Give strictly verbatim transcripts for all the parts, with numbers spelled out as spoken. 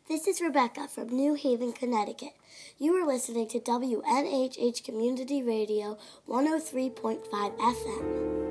This is Rebecca from New Haven, Connecticut. You are listening to W N H H Community Radio one oh three point five F M.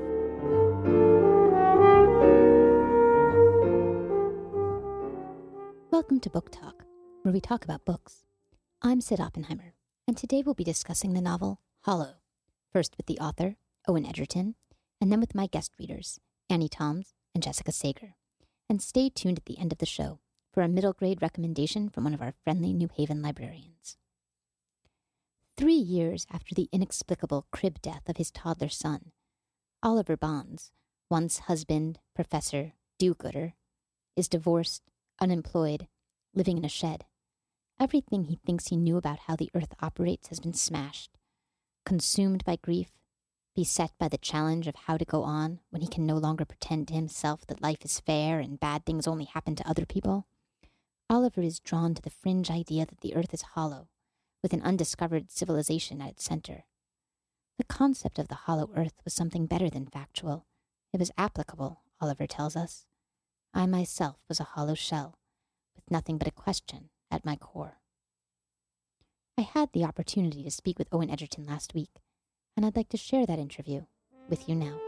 Welcome to Book Talk, where we talk about books. I'm Sid Oppenheimer, and today we'll be discussing the novel Hollow, first with the author, Owen Egerton, and then with my guest readers, Annie Toms and Jessica Sager. And stay tuned at the end of the show for a middle grade recommendation from one of our friendly New Haven librarians. Three years after the inexplicable crib death of his toddler son, Oliver Bonds, once husband, professor, do-gooder, is divorced, unemployed, living in a shed. Everything he thinks he knew about how the earth operates has been smashed. Consumed by grief, beset by the challenge of how to go on when he can no longer pretend to himself that life is fair and bad things only happen to other people, Oliver is drawn to the fringe idea that the earth is hollow, with an undiscovered civilization at its center. The concept of the hollow earth was something better than factual. It was applicable, Oliver tells us. I myself was a hollow shell, with nothing but a question at my core. I had the opportunity to speak with Owen Egerton last week, and I'd like to share that interview with you now.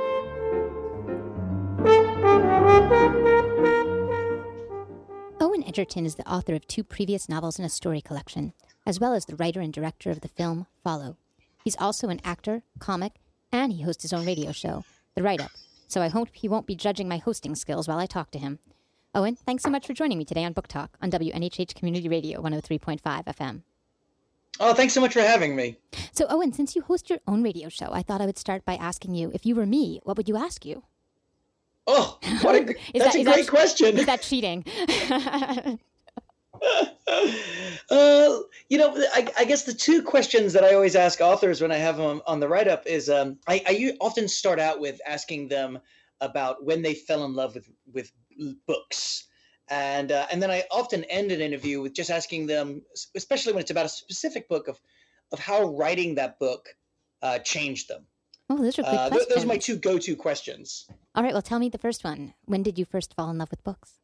Owen Egerton is the author of two previous novels in a story collection, as well as the writer and director of the film Follow. He's also an actor, comic, and he hosts his own radio show, The Write-Up, so I hope he won't be judging my hosting skills while I talk to him. Owen, thanks so much for joining me today on Book Talk on W N H H Community Radio one oh three point five F M. Oh, thanks so much for having me. So, Owen, since you host your own radio show, I thought I would start by asking you, if you were me, what would you ask you? Oh, what a, that's that, a great that, question. Is that cheating? uh, you know, I, I guess the two questions that I always ask authors when I have them on the write-up is um, I, I often start out with asking them about when they fell in love with, with books. And uh, and then I often end an interview with just asking them, especially when it's about a specific book, of, of how writing that book uh, changed them. Oh, those are good uh, questions. Those are my two go-to questions. All right, well, tell me the first one. When did you first fall in love with books?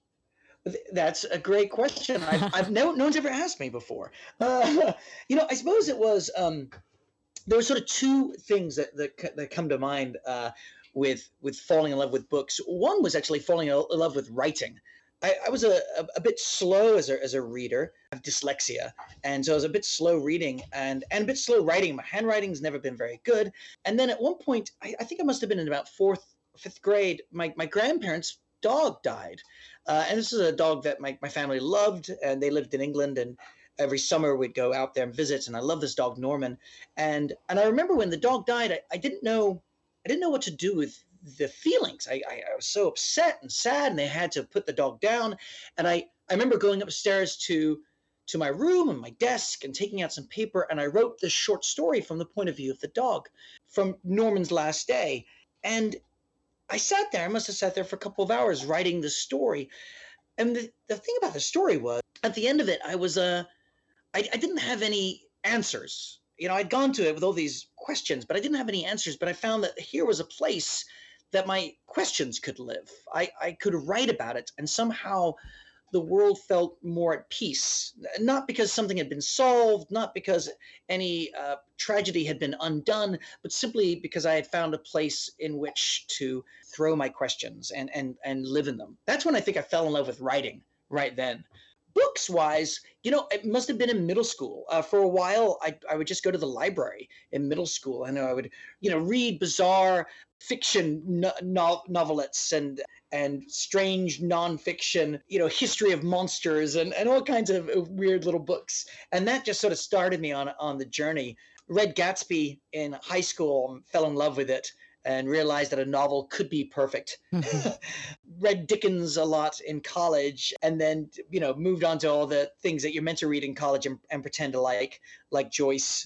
That's a great question. I've, I've no, no one's ever asked me before. Uh, you know, I suppose it was, um, there were sort of two things that, that, that come to mind uh, with, with falling in love with books. One was actually falling in love with writing. I, I was a, a, a bit slow as a, as a reader. I have dyslexia. And so I was a bit slow reading and, and a bit slow writing. My handwriting's never been very good. And then at one point, I, I think I must have been in about fourth, fifth grade, my, my grandparents' dog died. Uh, and this is a dog that my, my family loved, and they lived in England, and every summer we'd go out there and visit. And I love this dog, Norman. And and I remember when the dog died, I, I didn't know I didn't know what to do with the feelings. I, I, I was so upset and sad, and they had to put the dog down. And I, I remember going upstairs to to my room and my desk and taking out some paper, and I wrote this short story from the point of view of the dog from Norman's last day. And I sat there, I must have sat there for a couple of hours writing the story. And the, the thing about the story was, at the end of it, I was, uh, I, I didn't have any answers. You know, I'd gone to it with all these questions, but I didn't have any answers. But I found that here was a place that my questions could live. I, I could write about it, and somehow the world felt more at peace. Not because something had been solved, not because any uh, tragedy had been undone, but simply because I had found a place in which to throw my questions and, and, and live in them. That's when I think I fell in love with writing, right then. Books-wise, you know, it must have been in middle school. Uh, for a while, I, I would just go to the library in middle school, and I would, you know, read bizarre fiction no- no- novelettes and and strange nonfiction, you know, history of monsters and, and all kinds of weird little books. And that just sort of started me on on the journey. Read Gatsby in high school, fell in love with it, and realized that a novel could be perfect. Mm-hmm. Read Dickens a lot in college, and then, you know, moved on to all the things that you're meant to read in college and, and pretend to like, like Joyce.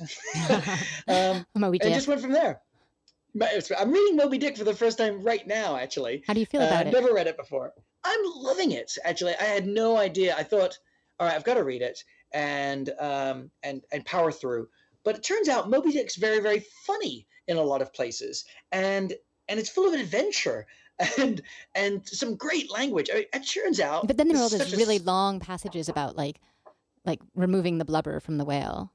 um, and just went from there. I'm reading Moby Dick for the first time right now, actually. How do you feel about uh, it? I've never read it before. I'm loving it, actually. I had no idea. I thought, all right, I've got to read it and um, and and power through. But it turns out Moby Dick's very, very funny in a lot of places. And and it's full of adventure. and and some great language. I mean, it turns out. But then there are all this is those such a really s- long passages about like like removing the blubber from the whale.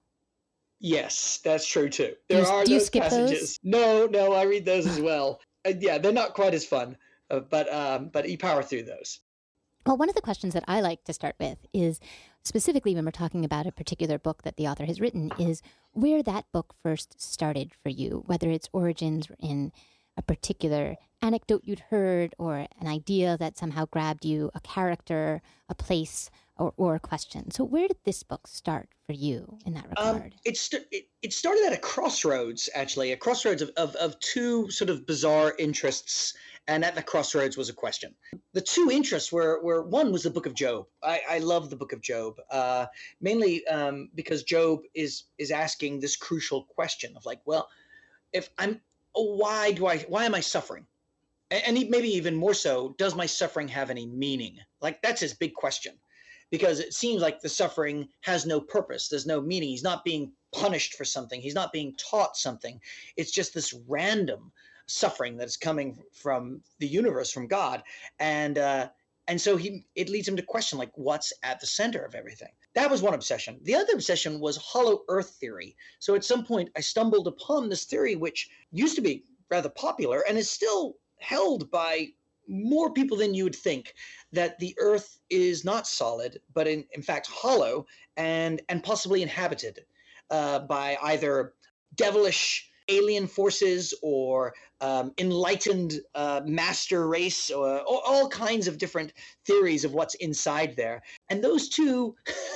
Yes, that's true too. Do There you- are do you those skip those? passages. No, no, I read those as well. Uh, yeah, they're not quite as fun, uh, but um, but you power through those. Well, one of the questions that I like to start with is specifically when we're talking about a particular book that the author has written is where that book first started for you, whether its origins in a particular anecdote you'd heard or an idea that somehow grabbed you, a character, a place, or, or a question. So where did this book start for you in that Um, regard? it, st- it it started at a crossroads, actually, a crossroads of, of, of two sort of bizarre interests, and at the crossroads was a question. The two interests were, were one was the Book of Job. I, I love the Book of Job, uh, mainly um, because Job is is asking this crucial question of like, well, if I'm, why do I, why am I suffering? And, and he- maybe even more so, does my suffering have any meaning? Like that's his big question, because it seems like the suffering has no purpose. There's no meaning. He's not being punished for something. He's not being taught something. It's just this random suffering that's coming from the universe, from God, and uh, and so he it leads him to question like what's at the center of everything. That was one obsession. The other obsession was hollow Earth theory. So at some point, I stumbled upon this theory, which used to be rather popular and is still held by more people than you would think, that the Earth is not solid, but in, in fact hollow and and possibly inhabited uh, by either devilish alien forces or um, enlightened uh, master race, or, or all kinds of different theories of what's inside there. And those two,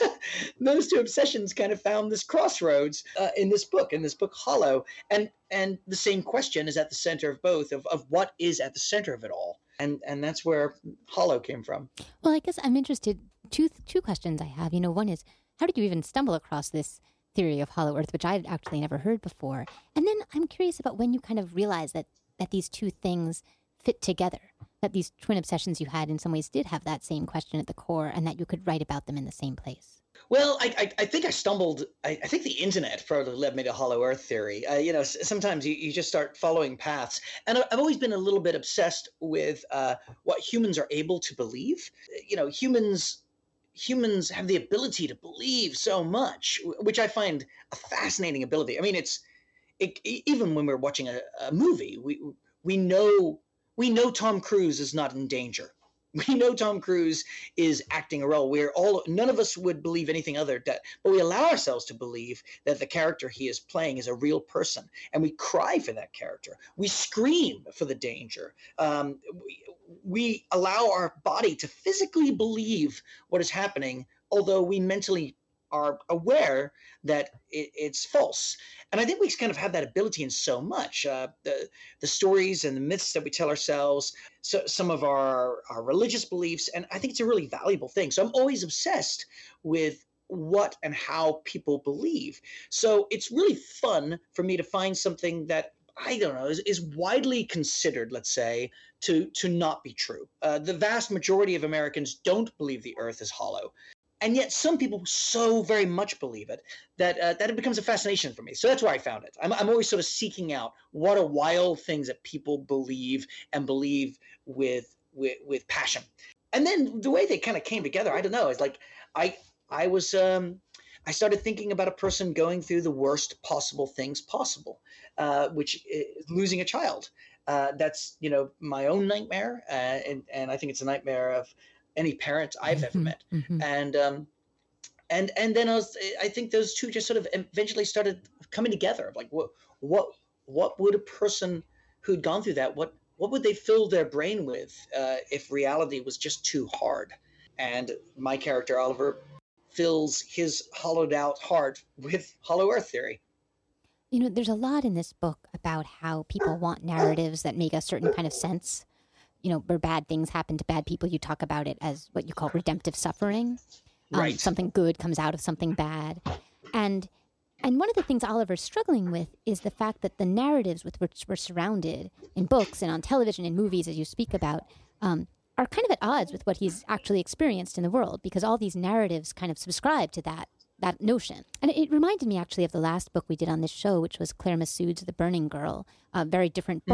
those two obsessions kind of found this crossroads uh, in this book, in this book Hollow, and and the same question is at the center of both, of of what is at the center of it all. And and that's where Hollow came from. Well, I guess I'm interested. Two two questions I have. You know, one is how did you even stumble across this theory of hollow Earth, which I had actually never heard before? And then I'm curious about when you kind of realized that that these two things fit together, that these twin obsessions you had in some ways did have that same question at the core, and that you could write about them in the same place. Well, I, I, I think I stumbled. I, I think the internet probably led me to Hollow Earth theory. Uh, you know, s- sometimes you, you just start following paths, and I- I've always been a little bit obsessed with uh, what humans are able to believe. You know, humans humans have the ability to believe so much, wh- which I find a fascinating ability. I mean, it's it, e- even when we're watching a, a movie, we we know we know Tom Cruise is not in danger. We know Tom Cruise is acting a role. We're all none of us would believe anything other that, but we allow ourselves to believe that the character he is playing is a real person, and we cry for that character. We scream for the danger. Um, we, we allow our body to physically believe what is happening, although we mentally are aware that it, it's false. And I think we kind of have that ability in so much. Uh, the the stories and the myths that we tell ourselves, so some of our, our religious beliefs, and I think it's a really valuable thing. So I'm always obsessed with what and how people believe. So it's really fun for me to find something that I don't know is, is widely considered, let's say, to to not be true. Uh, the vast majority of Americans don't believe the Earth is hollow, and yet some people so very much believe it that uh, that it becomes a fascination for me. So that's where I found it. I'm, I'm always sort of seeking out what are wild things that people believe and believe with with with passion. And then the way they kind of came together, I don't know. It's like I I was um, I started thinking about a person going through the worst possible things possible, uh, which is losing a child. Uh, that's you know my own nightmare, uh, and and I think it's a nightmare of any parent I've ever Mhm, met. mhm. And um, and and then I was I think those two just sort of eventually started coming together. Like what what what would a person who'd gone through that what what would they fill their brain with uh, if reality was just too hard? And my character Oliver fills his hollowed out heart with Hollow Earth theory. You know, there's a lot in this book about how people want narratives that make a certain kind of sense. You know, where bad things happen to bad people, you talk about it as what you call redemptive suffering. Um, Right. Something good comes out of something bad. And and one of the things Oliver's struggling with is the fact that the narratives with which we're surrounded in books and on television and movies, as you speak about, um, are kind of at odds with what he's actually experienced in the world, because all these narratives kind of subscribe to that that notion. And it, it reminded me actually of the last book we did on this show, which was Claire Massoud's The Burning Girl, a very different book.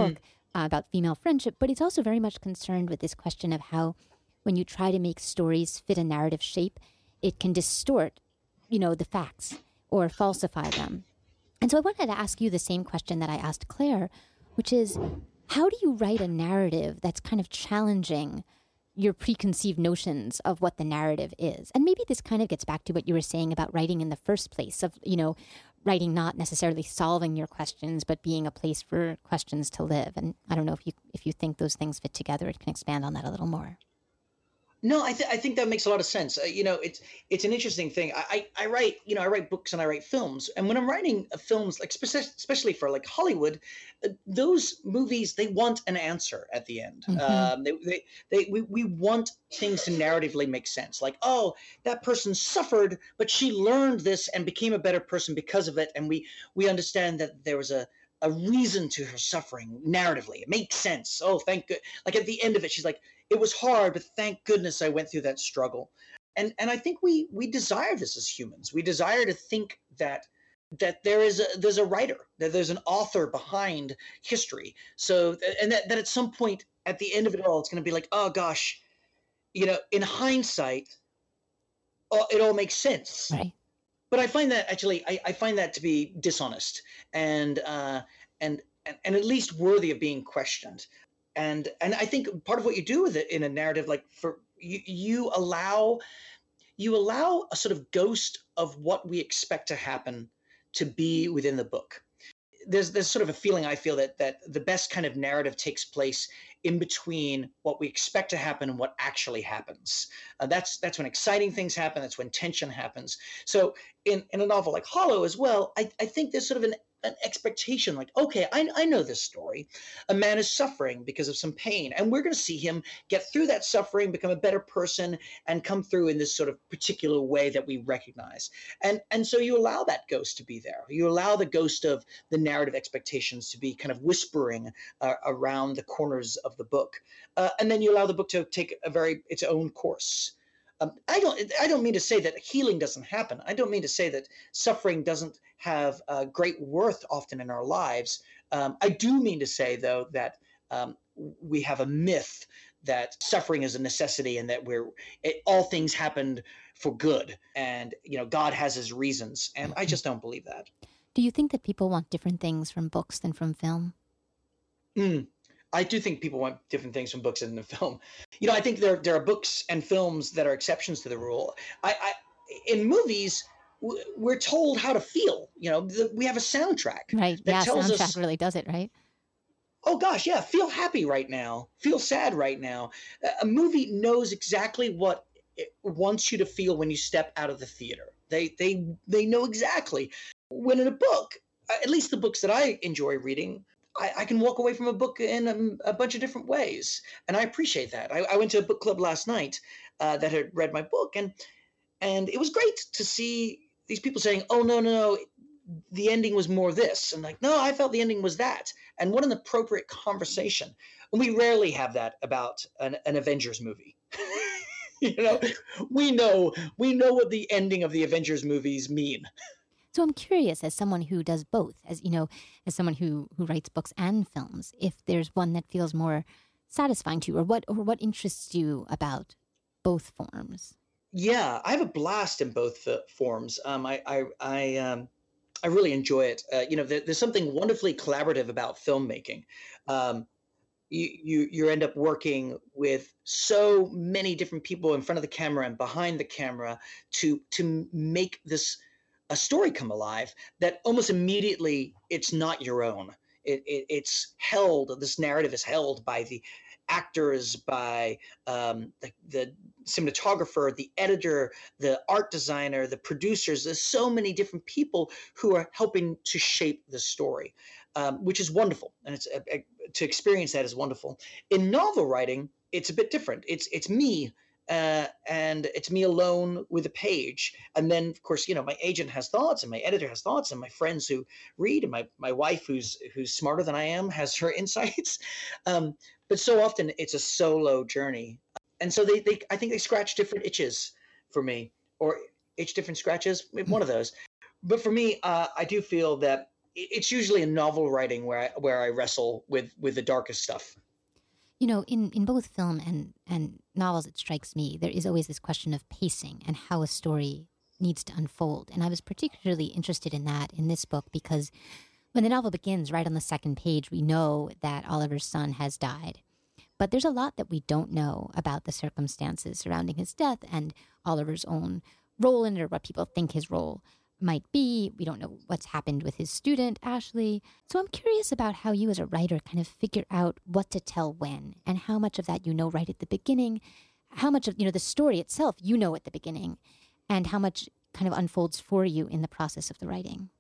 uh, about female friendship, but it's also very much concerned with this question of how when you try to make stories fit a narrative shape, it can distort, you know, the facts or falsify them. And so I wanted to ask you the same question that I asked Claire, which is, how do you write a narrative that's kind of challenging your preconceived notions of what the narrative is? And maybe this kind of gets back to what you were saying about writing in the first place, of, you know, writing not necessarily solving your questions, but being a place for questions to live. And I don't know if you if you think those things fit together, it can expand on that a little more. No, I, th- I think that makes a lot of sense. Uh, you know, it's it's an interesting thing. I, I, I write, you know, I write books and I write films. And when I'm writing uh, films, like spec- especially for like Hollywood, uh, those movies, they want an answer at the end. Mm-hmm. Um, they, they, they, we, we want things to narratively make sense. Like, oh, that person suffered, but she learned this and became a better person because of it. And we, we understand that there was a, a reason to her suffering narratively. It makes sense. Oh, thank God. Like at the end of it, she's like, it was hard, but thank goodness I went through that struggle. And and I think we we desire this as humans. We desire to think that that there is a there's a writer, that there's an author behind history. So and that, that at some point at the end of it all, it's going to be like, oh gosh, you know, in hindsight, oh, it all makes sense. Right. But I find that actually, I, I find that to be dishonest and uh, and, and and at least worthy of being questioned. And and I think part of what you do with it in a narrative, like for you, you allow you allow a sort of ghost of what we expect to happen to be within the book. There's there's sort of a feeling I feel that that the best kind of narrative takes place in between what we expect to happen and what actually happens. Uh, that's that's when exciting things happen. That's when tension happens. So in, in a novel like Hollow as well, I, I think there's sort of an an expectation like, okay, I, I know this story. A man is suffering because of some pain, and we're going to see him get through that suffering, become a better person, and come through in this sort of particular way that we recognize. And and so you allow that ghost to be there. You allow the ghost of the narrative expectations to be kind of whispering uh, around the corners of the book. Uh, and then you allow the book to take a very its own course. Um, I don't. I don't mean to say that healing doesn't happen. I don't mean to say that suffering doesn't have uh, great worth often in our lives. Um, I do mean to say, though, that um, we have a myth that suffering is a necessity and that we're it, all things happened for good, and you know God has His reasons, and I just don't believe that. Do you think that people want different things from books than from film? Mm. I do think people want different things from books than the film. You know, I think there there are books and films that are exceptions to the rule. I, I in movies, we're told how to feel. You know, the, we have a soundtrack. Right. That Yeah, tells soundtrack us, really does it, right? oh gosh, yeah, feel happy right now. Feel sad right now. A movie knows exactly what it wants you to feel when you step out of the theater. They they they know exactly. When in a book, at least the books that I enjoy reading, I, I can walk away from a book in a, a bunch of different ways, and I appreciate that. I, I went to a book club last night uh, that had read my book, and and it was great to see these people saying, "Oh no, no, no, the ending was more this," and like, "No, I felt the ending was that." And what an appropriate conversation. And we rarely have that about an, an Avengers movie. You know, we know we know what the ending of the Avengers movies mean. So I'm curious, as someone who does both, as you know, as someone who, who writes books and films, if there's one that feels more satisfying to you, or what or what interests you about both forms. Yeah, I have a blast in both uh, forms. Um, I I I, um, I really enjoy it. Uh, you know, there, there's something wonderfully collaborative about filmmaking. Um, you you you end up working with so many different people in front of the camera and behind the camera to to make this a story come alive that almost immediately it's not your own. It, it, it's held, this narrative is held by the actors, by um, the, the cinematographer, the editor, the art designer, the producers. There's so many different people who are helping to shape the story, um, which is wonderful. And it's a, a, to experience that is wonderful. In novel writing, it's a bit different. It's it's me Uh, and it's me alone with a page. And then, of course, you know, my agent has thoughts and my editor has thoughts and my friends who read and my, my wife who's who's smarter than I am has her insights. Um, but so often it's a solo journey. And so they, they I think they scratch different itches for me, or itch different scratches, one of those. But for me, uh, I do feel that it's usually in novel writing where I, where I wrestle with, with the darkest stuff. You know, in, in both film and, and novels, it strikes me, there is always this question of pacing and how a story needs to unfold. And I was particularly interested in that in this book because when the novel begins, right on the second page, we know that Oliver's son has died. But there's a lot that we don't know about the circumstances surrounding his death and Oliver's own role in it, or what people think his role might be. We don't know what's happened with his student, Ashley. So I'm curious about how you as a writer kind of figure out what to tell when, and how much of that you know right at the beginning, how much of, you know, the story itself you know at the beginning, and how much kind of unfolds for you in the process of the writing.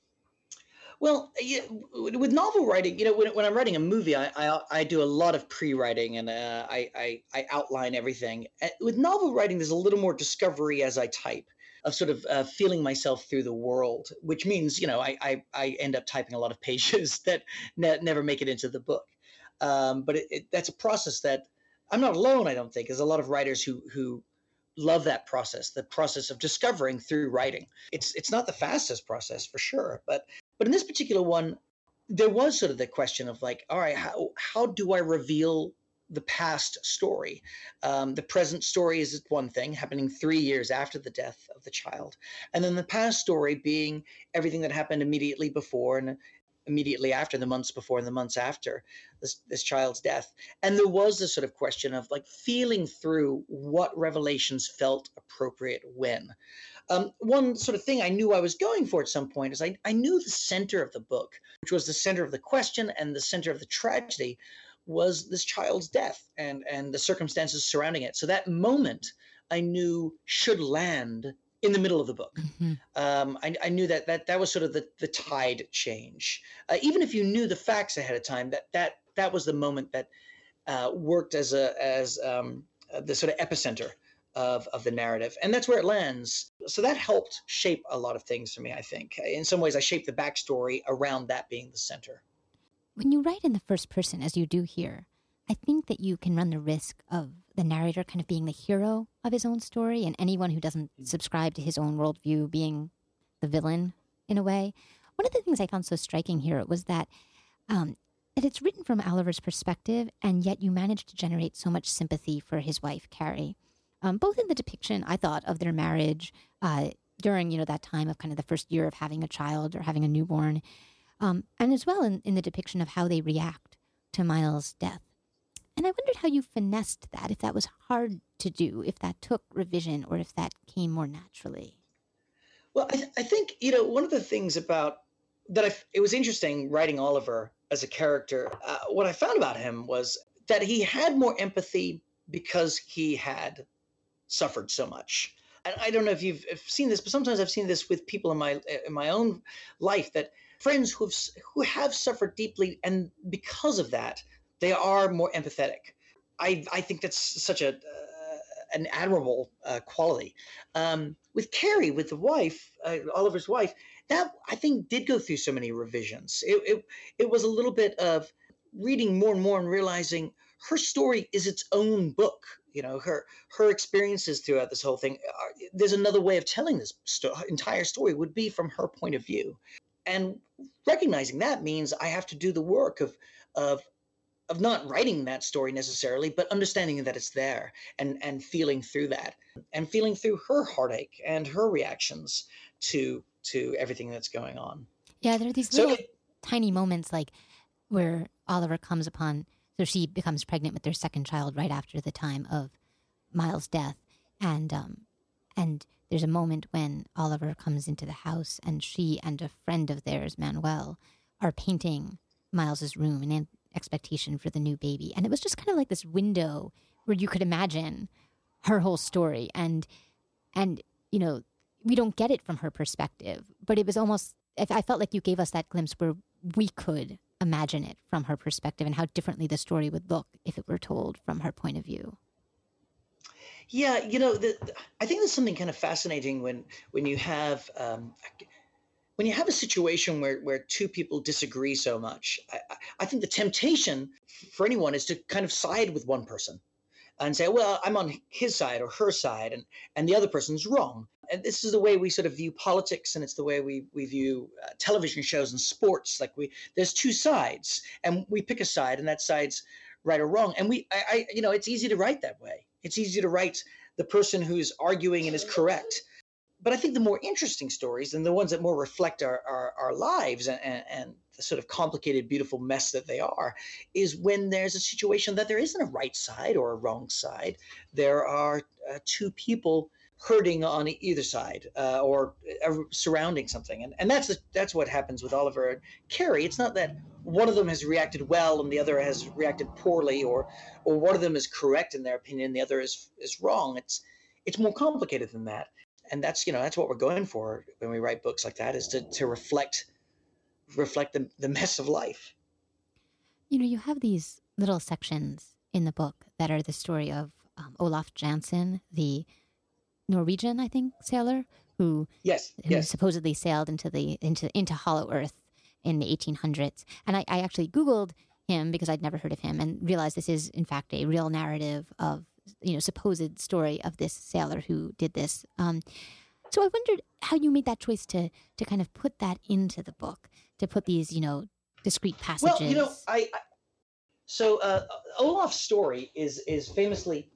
Well, yeah, with novel writing, you know, when, when I'm writing a movie, I, I I do a lot of pre-writing and uh, I, I I outline everything. With novel writing, there's a little more discovery as I type, of sort of uh, feeling myself through the world, which means, you know, I I, I end up typing a lot of pages that ne- never make it into the book. Um, but it, it, that's a process that I'm not alone, I don't think. There's a lot of writers who who love that process, the process of discovering through writing. It's it's not the fastest process for sure, but but in this particular one, there was sort of the question of like, all right, how how do I reveal the past story? Um, the present story is one thing, happening three years after the death of the child, and then the past story being everything that happened immediately before and immediately after, the months before and the months after this, this child's death. And there was this sort of question of like feeling through what revelations felt appropriate when. Um, one sort of thing I knew I was going for at some point is I, I knew the center of the book, which was the center of the question and the center of the tragedy, was this child's death and, and the circumstances surrounding it. So that moment I knew should land in the middle of the book. Mm-hmm. Um, I, I knew that, that that was sort of the, the tide change. Uh, even if you knew the facts ahead of time, that that that was the moment that uh, worked as a as um, the sort of epicenter of, of the narrative. And that's where it lands. So that helped shape a lot of things for me, I think. In some ways, I shaped the backstory around that being the center. When you write in the first person, as you do here, I think that you can run the risk of the narrator kind of being the hero of his own story, and anyone who doesn't subscribe to his own worldview being the villain in a way. One of the things I found so striking here was that um, that it's written from Oliver's perspective, and yet you managed to generate so much sympathy for his wife, Carrie. Um, both in the depiction, I thought, of their marriage uh, during, you know, that time of kind of the first year of having a child or having a newborn, um, and as well in, in the depiction of how they react to Miles' death. And I wondered how you finessed that, if that was hard to do, if that took revision, or if that came more naturally. Well, I, th- I think, you know, one of the things about that, I f- it was interesting writing Oliver as a character. Uh, what I found about him was that he had more empathy because he had suffered so much. And I don't know if you've seen this, but sometimes I've seen this with people in my in my own life, that friends who've who have suffered deeply, and because of that, they are more empathetic. I I think that's such a uh, an admirable uh, quality. Um, with Carrie, with the wife, uh, Oliver's wife, that I think did go through so many revisions. It, it it was a little bit of reading more and more and realizing her story is its own book. You know, her her experiences throughout this whole thing. Are, there's another way of telling this sto- entire story would be from her point of view, and recognizing that means I have to do the work of of of not writing that story necessarily, but understanding that it's there and and feeling through that and feeling through her heartache and her reactions to to everything that's going on. Yeah, there are these So little it, tiny moments like where Oliver comes upon, so she becomes pregnant with their second child right after the time of Miles' death. And um, and there's a moment when Oliver comes into the house and she and a friend of theirs, Manuel, are painting Miles's room in an expectation for the new baby. And it was just kind of like this window where you could imagine her whole story. And, and you know, we don't get it from her perspective, but it was almost, I felt like you gave us that glimpse where we could imagine it from her perspective and how differently the story would look if it were told from her point of view. Yeah, you know, the, the, I think there's something kind of fascinating when when you have um, when you have a situation where, where two people disagree so much. I, I think the temptation for anyone is to kind of side with one person and say, well, I'm on his side or her side, and, and the other person's wrong. And this is the way we sort of view politics, and it's the way we we view uh, television shows and sports. Like we, there's two sides, and we pick a side, and that side's right or wrong. And we, I, I you know, it's easy to write that way. It's easy to write the person who's arguing and is correct. But I think the more interesting stories, and the ones that more reflect our our, our lives and, and, and the sort of complicated, beautiful mess that they are, is when there's a situation that there isn't a right side or a wrong side. There are uh, two people hurting on either side, uh, or uh, surrounding something, and and that's the, that's what happens with Oliver and Carrie. It's not that one of them has reacted well and the other has reacted poorly, or or one of them is correct in their opinion, the other is is wrong. It's it's more complicated than that, and that's you know that's what we're going for when we write books like that, is to to reflect reflect the the mess of life. You know, you have these little sections in the book that are the story of um, Olaf Jansen, the Norwegian, I think, sailor who yes, who yes. supposedly sailed into the into into Hollow Earth in the eighteen hundreds. And I, I actually Googled him because I'd never heard of him, and realized this is in fact a real narrative of, you know, supposed story of this sailor who did this. Um, so I wondered how you made that choice to to kind of put that into the book, to put these, you know, discrete passages. Well, you know, I, I so uh, Olaf's story is is famously.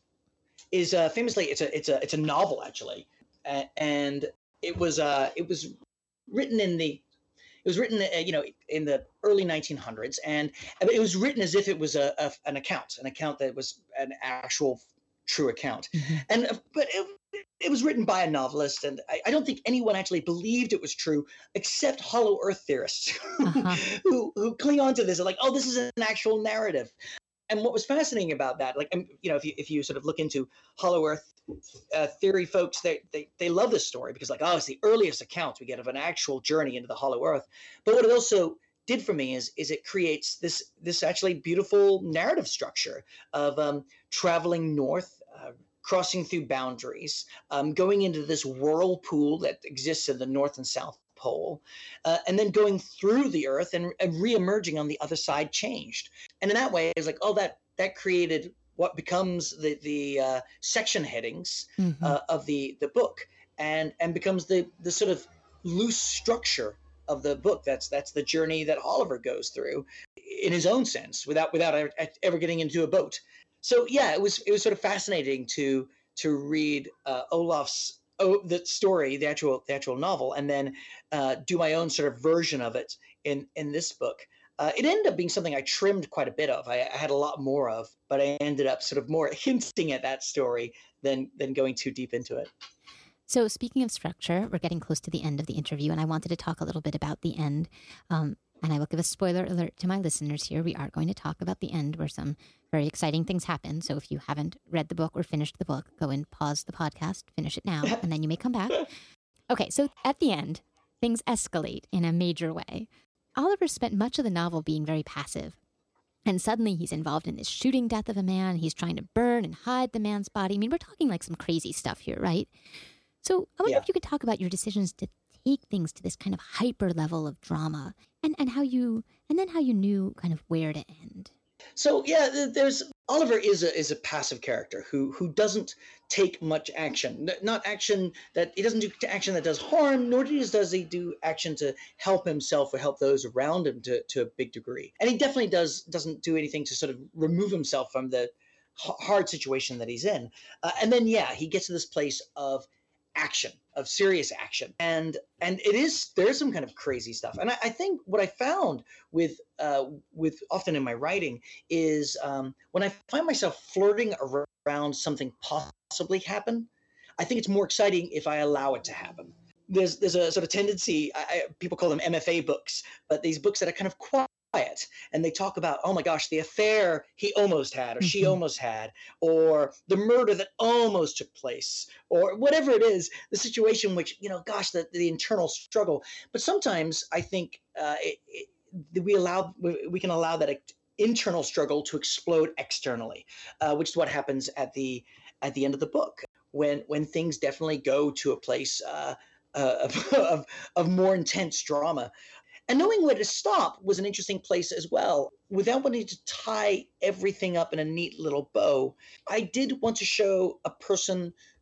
is uh, famously it's a it's a it's a novel actually, uh, and it was uh it was written in the it was written uh, you know in the early nineteen hundreds, and it was written as if it was a, a an account an account that was an actual true account, mm-hmm. and uh, but it, it was written by a novelist, and I, I don't think anyone actually believed it was true except Hollow Earth theorists uh-huh. who who cling on to this, like, oh, this is an actual narrative. And what was fascinating about that, like, you know, if you if you sort of look into Hollow Earth uh, theory, folks, they, they they love this story because, like, oh, it's the earliest account we get of an actual journey into the Hollow Earth. But what it also did for me is is it creates this this actually beautiful narrative structure of um, traveling north, uh, crossing through boundaries, um, going into this whirlpool that exists in the North and South Pole, uh, and then going through the Earth and, and re-emerging on the other side changed. And in that way, it's like, oh, that that created what becomes the the uh, section headings mm-hmm. uh, of the the book, and and becomes the the sort of loose structure of the book. That's that's the journey that Oliver goes through in his own sense, without without ever getting into a boat. So yeah, it was it was sort of fascinating to to read uh, Olaf's oh, the story, the actual the actual novel, and then uh, do my own sort of version of it in in this book. Uh, it ended up being something I trimmed quite a bit of. I, I had a lot more of, but I ended up sort of more hinting at that story than than going too deep into it. So speaking of structure, we're getting close to the end of the interview, and I wanted to talk a little bit about the end. Um, and I will give a spoiler alert to my listeners here. We are going to talk about the end where some very exciting things happen. So if you haven't read the book or finished the book, go and pause the podcast, finish it now, and then you may come back. Okay, so at the end, things escalate in a major way. Oliver spent much of the novel being very passive. And suddenly he's involved in this shooting death of a man. He's trying to burn and hide the man's body. I mean, we're talking like some crazy stuff here, right? So I wonder yeah. if you could talk about your decisions to take things to this kind of hyper level of drama, and, and how you, and then how you knew kind of where to end. So yeah, there's Oliver is a is a passive character who who doesn't take much action. Not action that he doesn't do action that does harm, nor does he do action to help himself or help those around him to to a big degree. And he definitely does doesn't do anything to sort of remove himself from the hard situation that he's in. Uh, and then yeah, he gets to this place of action, of serious action, and and it is there's some kind of crazy stuff. And I, I think what I found with uh, with often in my writing is um, when I find myself flirting around something possibly happen, I think it's more exciting if I allow it to happen. There's there's a sort of tendency, I, I, people call them M F A books, but these books that are kind of quiet. And they talk about, oh my gosh, the affair he almost had, or she Mm-hmm. almost had, or the murder that almost took place, or whatever it is, the situation which, you know, gosh, the, the internal struggle. But sometimes I think uh, it, it, we allow we, we can allow that internal struggle to explode externally, uh, which is what happens at the at the end of the book when when things definitely go to a place uh, uh, of, of of more intense drama. And knowing where to stop was an interesting place as well. Without wanting to tie everything up in a neat little bow, I did want to show a person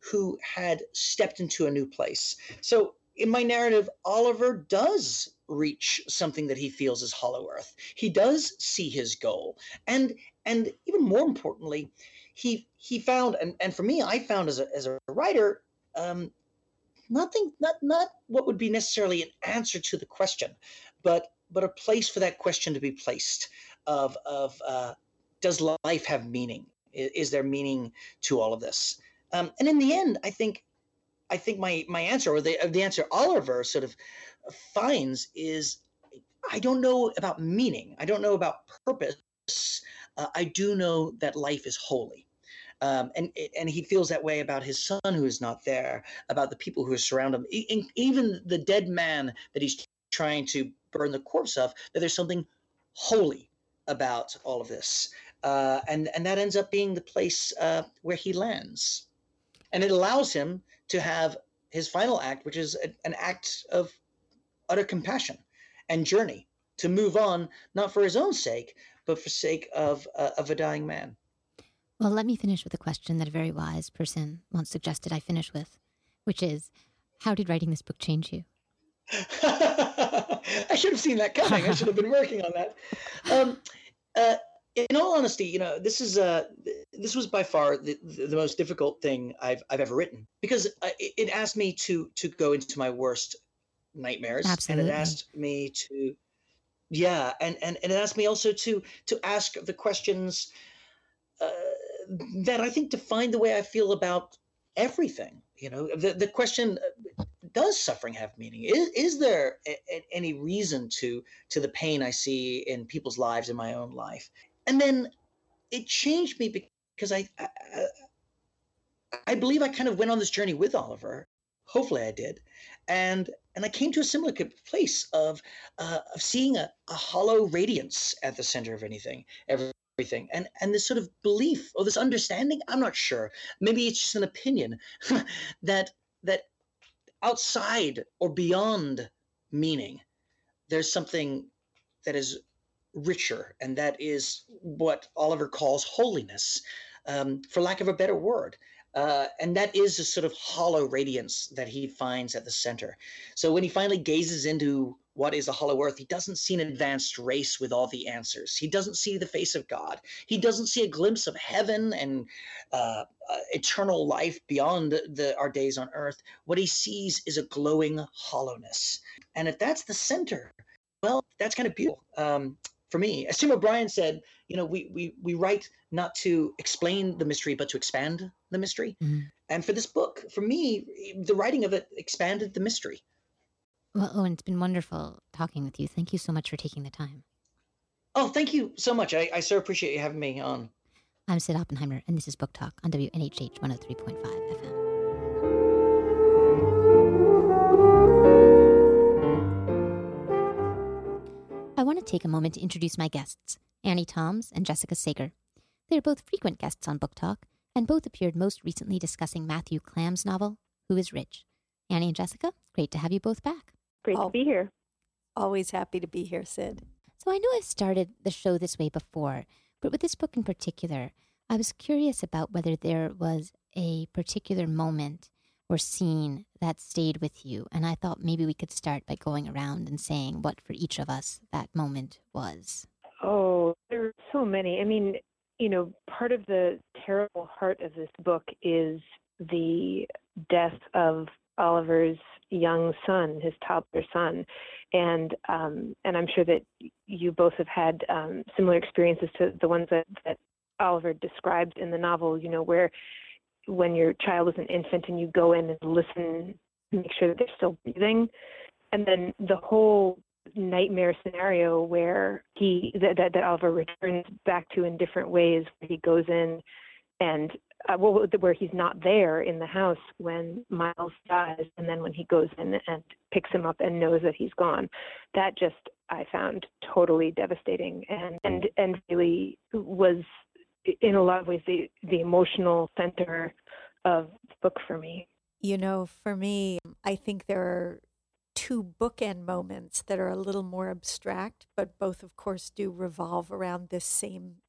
who had stepped into a new place. So in my narrative, Oliver does reach something that he feels is hollow earth. He does see his goal. And and even more importantly, he he found, and, and for me, I found as a as a writer, um, nothing not not what would be necessarily an answer to the question, but but a place for that question to be placed of of uh, does life have meaning? Is, is there meaning to all of this? Um, and in the end, I think I think my my answer, or the the answer Oliver sort of finds, is I don't know about meaning. I don't know about purpose. Uh, I do know that life is holy. Um, and and he feels that way about his son who is not there, about the people who surround him, e- even the dead man that he's trying to burn the corpse of. That there's something holy about all of this, uh, and and that ends up being the place uh, where he lands, and it allows him to have his final act, which is a, an act of utter compassion and journey to move on, not for his own sake, but for sake of uh, of a dying man. Well, let me finish with a question that a very wise person once suggested I finish with, which is, how did writing this book change you? I should have seen that coming. I should have been working on that. Um, uh, in all honesty, you know, this is uh, this was by far the, the most difficult thing I've I've ever written, because it, it asked me to to go into my worst nightmares, Absolutely. and it asked me to, yeah, and and, and it asked me also to to ask the questions uh, that I think define the way I feel about everything. You know, the the question: does suffering have meaning? Is is there a, a, any reason to to the pain I see in people's lives, in my own life? And then it changed me because I I, I believe I kind of went on this journey with Oliver. Hopefully, I did, and and I came to a similar place of uh, of seeing a, a hollow radiance at the center of anything, everything, and and this sort of belief or this understanding. I'm not sure. Maybe it's just an opinion that that outside or beyond meaning, there's something that is richer, and that is what Oliver calls holiness, um, for lack of a better word. Uh, and that is a sort of hollow radiance that he finds at the center. So when he finally gazes into what is a hollow earth, he doesn't see an advanced race with all the answers. He doesn't see the face of God. He doesn't see a glimpse of heaven and uh, uh, eternal life beyond the, our days on earth. What he sees is a glowing hollowness. And if that's the center, well, that's kind of beautiful. Um, for me, as Tim O'Brien said, you know, we, we, we write not to explain the mystery, but to expand the mystery. Mm-hmm. And for this book, for me, the writing of it expanded the mystery. Well, Owen, it's been wonderful talking with you. Thank you so much for taking the time. Oh, thank you so much. I, I so appreciate you having me on. I'm Sid Oppenheimer, and this is Book Talk on W N H H one oh three point five F M. I want to take a moment to introduce my guests, Annie Toms and Jessica Sager. They are both frequent guests on Book Talk, and both appeared most recently discussing Matthew Clam's novel, Who is Rich? Annie and Jessica, great to have you both back. Great oh, to be here. Always happy to be here, Sid. So I know I've started the show this way before, but with this book in particular, I was curious about whether there was a particular moment or scene that stayed with you. And I thought maybe we could start by going around and saying what for each of us that moment was. Oh, there are so many. I mean, you know, part of the terrible heart of this book is the death of Oliver's young son, his toddler son. And um, and I'm sure that you both have had um, similar experiences to the ones that, that Oliver describes in the novel, you know, where when your child is an infant and you go in and listen, make sure that they're still breathing. And then the whole nightmare scenario where he, that, that, that Oliver returns back to in different ways, where he goes in and, uh, well, where he's not there in the house when Miles dies, and then when he goes in and picks him up and knows that he's gone. That just, I found totally devastating, and, and, and really was, in a lot of ways, the, the emotional center of the book for me. You know, for me, I think there are two bookend moments that are a little more abstract, but both, of course, do revolve around this same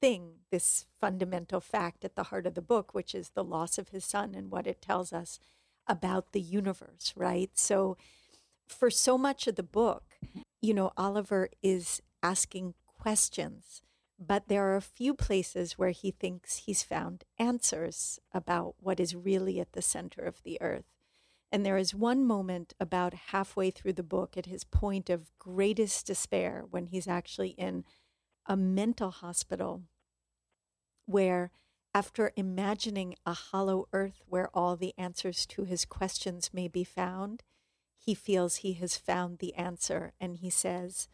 thing, this fundamental fact at the heart of the book, which is the loss of his son and what it tells us about the universe, right? So for so much of the book, you know, Oliver is asking questions, but there are a few places where he thinks he's found answers about what is really at the center of the earth. And there is one moment about halfway through the book at his point of greatest despair when he's actually in a mental hospital where, after imagining a hollow earth where all the answers to his questions may be found, he feels he has found the answer. And he says,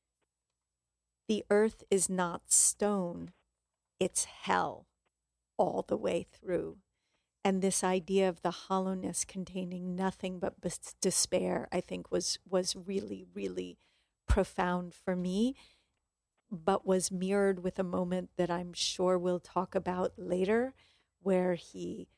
"The earth is not stone, it's hell all the way through." And this idea of the hollowness containing nothing but bes- despair, I think was was really, really profound for me, but was mirrored with a moment that I'm sure we'll talk about later, where he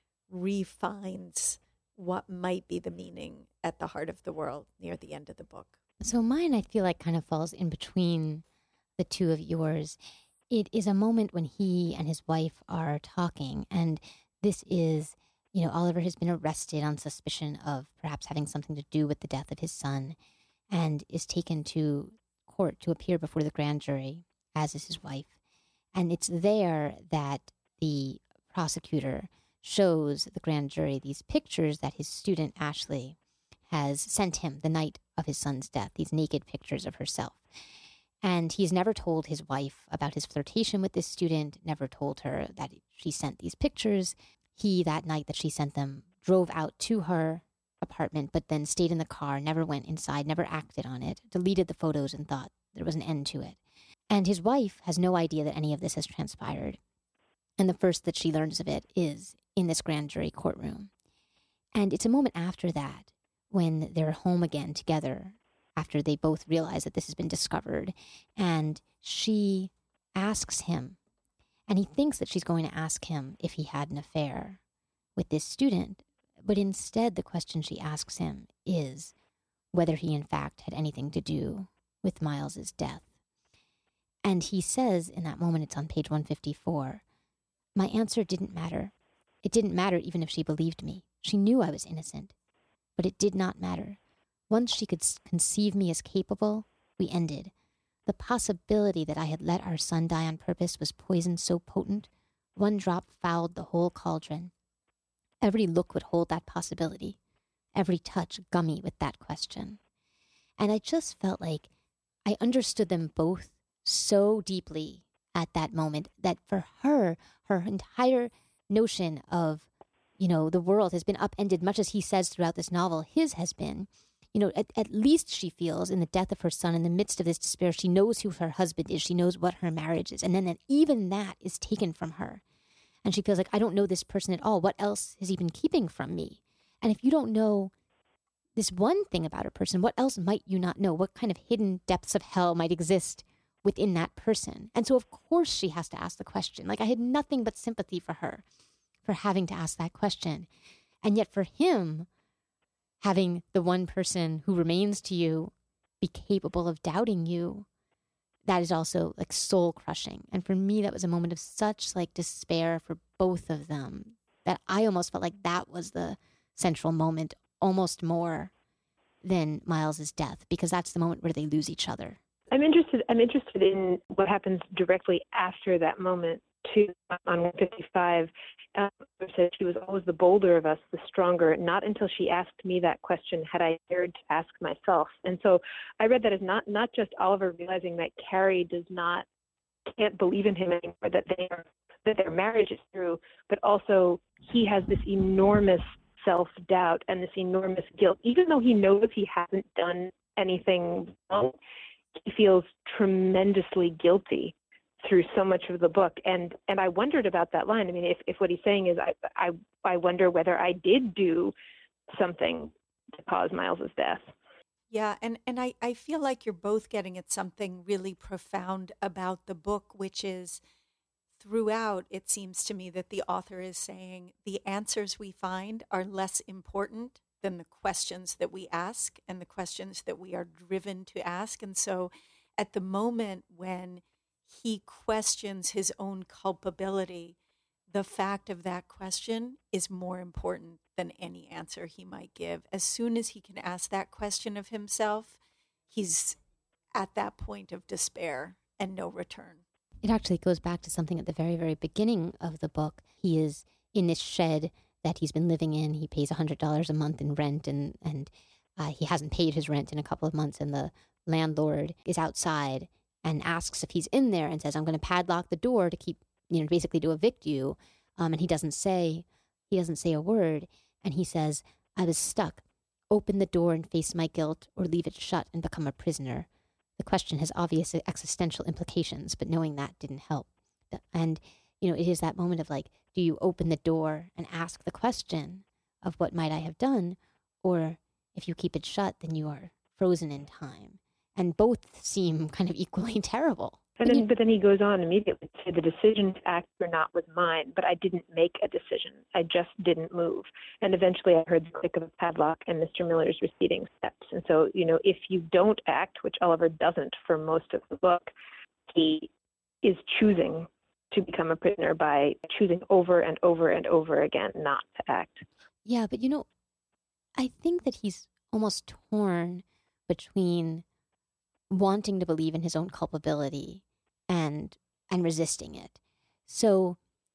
refines what might be the meaning at the heart of the world near the end of the book. So mine, I feel like, kind of falls in between the two of yours. It is a moment when he and his wife are talking, and this is, you know, Oliver has been arrested on suspicion of perhaps having something to do with the death of his son and is taken to court to appear before the grand jury, as is his wife. And it's there that the prosecutor shows the grand jury these pictures that his student Ashley has sent him the night of his son's death, these naked pictures of herself. And he's never told his wife about his flirtation with this student, never told her that she sent these pictures. He, that night that she sent them, drove out to her apartment, but then stayed in the car, never went inside, never acted on it, deleted the photos and thought there was an end to it. And his wife has no idea that any of this has transpired. And the first that she learns of it is in this grand jury courtroom. And it's a moment after that, when they're home again together, after they both realize that this has been discovered, and she asks him, and he thinks that she's going to ask him if he had an affair with this student, but instead the question she asks him is whether he in fact had anything to do with Miles's death. And he says in that moment, it's on page one fifty-four, "My answer didn't matter. It didn't matter even if she believed me. She knew I was innocent. But it did not matter. Once she could conceive me as capable, we ended. The possibility that I had let our son die on purpose was poison so potent, one drop fouled the whole cauldron. Every look would hold that possibility, every touch gummy with that question." And I just felt like I understood them both so deeply at that moment that for her, her entire notion of, you know, the world has been upended, much as he says throughout this novel, his has been. You know, at, at least she feels in the death of her son, in the midst of this despair, she knows who her husband is. She knows what her marriage is. And then that even that is taken from her. And she feels like, I don't know this person at all. What else has he been keeping from me? And if you don't know this one thing about a person, what else might you not know? What kind of hidden depths of hell might exist within that person? And so, of course, she has to ask the question. Like, I had nothing but sympathy for her for having to ask that question. And yet for him, having the one person who remains to you be capable of doubting you, that is also like soul crushing. And for me, that was a moment of such like despair for both of them that I almost felt like that was the central moment, almost more than Miles's death, because that's the moment where they lose each other. I'm interested. I'm interested in what happens directly after that moment. Too, on one fifty-five, um, said she was always the bolder of us, the stronger. Not until she asked me that question had I dared to ask myself. And so I read that as not not just Oliver realizing that Carrie does not can't believe in him anymore, that they are that their marriage is through, but also he has this enormous self-doubt and this enormous guilt, even though he knows he hasn't done anything wrong. He feels tremendously guilty through so much of the book. And and I wondered about that line. I mean, if, if what he's saying is, I, I I wonder whether I did do something to cause Miles's death. Yeah, and, and I, I feel like you're both getting at something really profound about the book, which is throughout, it seems to me that the author is saying the answers we find are less important than the questions that we ask and the questions that we are driven to ask. And so at the moment when he questions his own culpability, the fact of that question is more important than any answer he might give. As soon as he can ask that question of himself, he's at that point of despair and no return. It actually goes back to something at the very, very beginning of the book. He is in this shed that he's been living in. He pays one hundred dollars a month in rent, and, and uh, he hasn't paid his rent in a couple of months, and the landlord is outside and asks if he's in there and says, I'm going to padlock the door to keep, you know, basically to evict you. Um, and he doesn't say, he doesn't say a word. And he says, I was stuck. Open the door and face my guilt, or leave it shut and become a prisoner. The question has obvious existential implications, but knowing that didn't help. And, you know, it is that moment of like, do you open the door and ask the question of what might I have done? Or if you keep it shut, then you are frozen in time. And both seem kind of equally terrible. And then, but then he goes on immediately to say the decision to act or not was mine, but I didn't make a decision. I just didn't move. And eventually I heard the click of a padlock and Mister Miller's receding steps. And so, you know, if you don't act, which Oliver doesn't for most of the book, he is choosing to become a prisoner by choosing over and over and over again not to act. Yeah, but you know, I think that he's almost torn between wanting to believe in his own culpability and and resisting it. So